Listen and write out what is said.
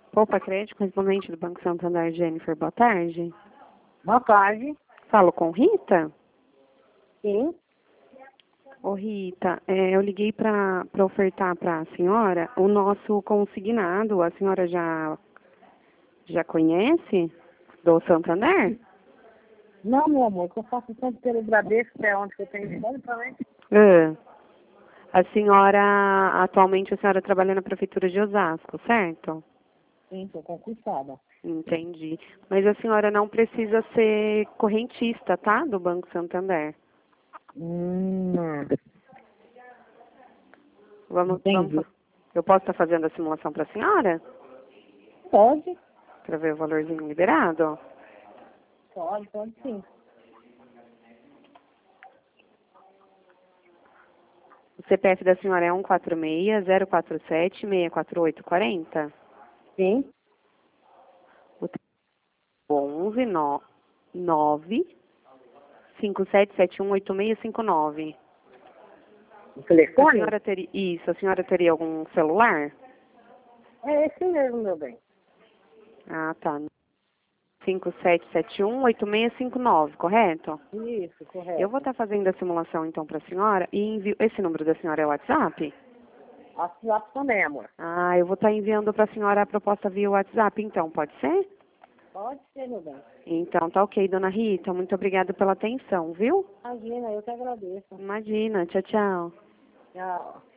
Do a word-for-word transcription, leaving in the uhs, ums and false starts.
Poupa Crédito, correspondente do Banco Santander, Jennifer, boa tarde. Boa tarde. Falo com Rita? Sim. Ô Rita, é, eu liguei para ofertar para a senhora o nosso consignado. A senhora já, já conhece do Santander? Não, meu amor, que eu faço tanto pelo Bradesco, que é onde que eu tenho conta também. É. A senhora, atualmente a senhora trabalha na Prefeitura de Osasco, certo? Sim, estou conquistada. Entendi. Mas a senhora não precisa ser correntista, tá? Do Banco Santander. Hum, Vamos, entendi. vamos, eu posso estar fazendo a simulação para a senhora? Pode? Para ver o valorzinho liberado? Pode, pode sim. O C P F da senhora é um quatro seis, zero quatro sete, seis quatro oito quatro zero. Sim. O onze nove cinco sete sete um oito seis cinco nove. O A telefone? senhora teria, isso, a senhora teria algum celular? É esse mesmo, meu bem. Ah, tá. cinco sete sete um oito seis cinco nove, correto? Isso, correto. Eu vou estar fazendo a simulação então para a senhora e envio. Esse número da senhora é o WhatsApp? WhatsApp também, amor. Ah, eu vou estar enviando para a senhora a proposta via WhatsApp, então, pode ser? Pode ser, meu bem. Então, tá ok, dona Rita. Muito obrigada pela atenção, viu? Imagina, eu que agradeço. Imagina. Tchau, tchau. Tchau.